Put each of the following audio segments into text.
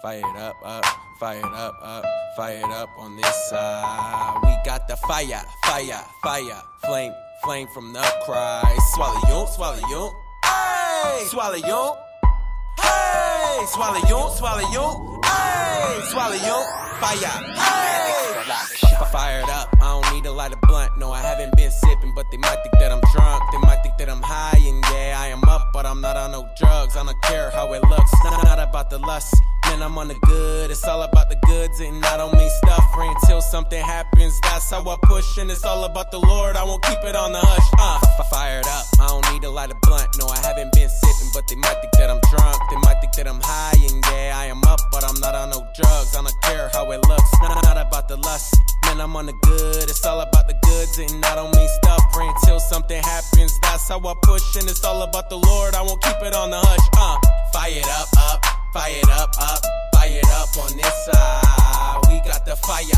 Fire it up, fire it up, fire it up on this side. We got the fire, flame from the cry. Swallow you, hey, swallow you, hey, swallow you, hey, swallow you, fire, hey. Fired up, I don't need to light a blunt. No, I haven't been sipping, but they might think that I'm drunk. They might think that I'm high, and yeah, I am up, but I'm not on no drugs. I don't care how it looks, not about the lust. Man, I'm on the good, it's all about the goods, and I don't mean stuff for until something happens. That's how I push, and it's all about the Lord. I won't keep it on the hush. Fired up, I don't need to light a blunt. No, I haven't been sipping, but they might think that I'm drunk. They might think that I'm high, and yeah, I am up, but I'm not on no drugs. I don't care how it looks, not about the lust. Man, I'm on the good, it's all about the goods, and I don't mean stuff for until something happens. That's how I push, and it's all about the Lord. I won't keep it on the hush. Fire it up, fire it up, fire it up on this side. We got the fire,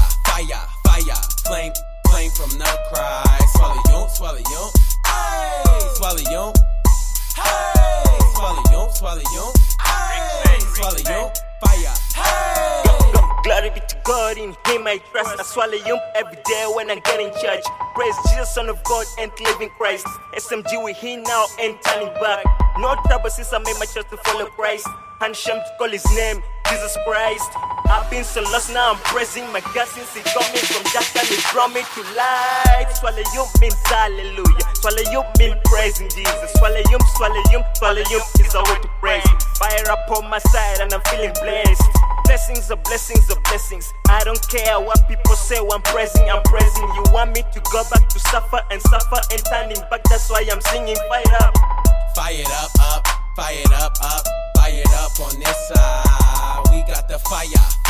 flame from the cry. Swallow you, hey, swallow you, hey, swallow you, hey, swallow you, fire, hey. Glory be to God, in Him I trust. I swallow Him every day when I get in church. Praise Jesus, Son of God, and living Christ. SMG with Him now and turning back. No trouble since I made my choice to follow Christ. And shame to call His name, Jesus Christ. I've been so lost, now I'm praising my God since He got me from dark and He brought me to light. Swallow you means hallelujah. Swallow you means praising Jesus. Swallow you is a way to praise. Fire up on my side and I'm feeling blessed. Blessings are blessings are blessings. I don't care what people say, I'm praising. You want me to go back to suffer and turning back, that's why I'm singing. Fire up. Fire it up, fire it up, fire it up on this side. We got the fire,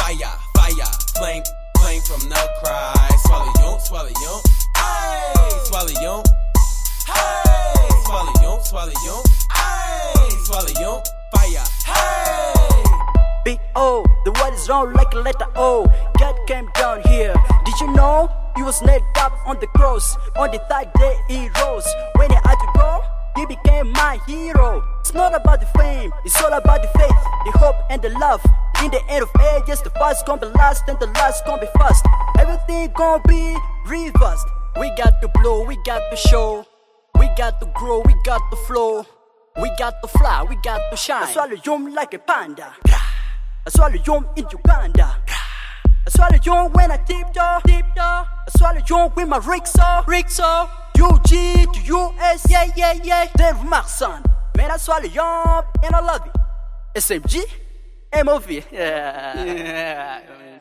flame from the cry. Swallow you, hey, swallow you, hey, swallow you, hey, swallow you, fire, hey. B.O. The word is wrong like a letter O. God came down here. Did you know? He was nailed up on the cross. On the third day he rose. When he had to go, he became my hero. It's not about the fame, it's all about the faith, the hope and the love. In the end of ages, the first gonna be last and the last gonna be first. Everything gonna be reversed. We got to blow, we got to show. We got to grow, we got to flow. We got to fly, we got to shine. I swallow you like a panda. I swallow you in Uganda. I swallow you when I tiptoe. I swallow you with my Ricksaw. UG to US, yeah. Dave Marson. Man, I swallow you and I love it. SMG, MOV. Yeah.